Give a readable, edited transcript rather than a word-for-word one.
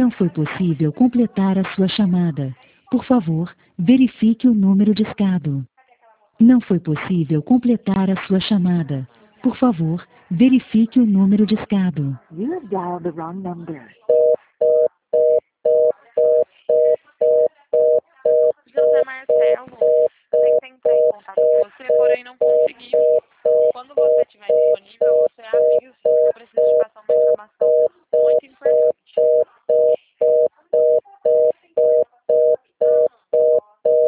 Não foi possível completar a sua chamada. Por favor, verifique o número discado. Não foi possível completar a sua chamada. Por favor, verifique o número discado. You have dialed the wrong number. José Marcelo, eu tentei entrar em contato com você, porém não consegui.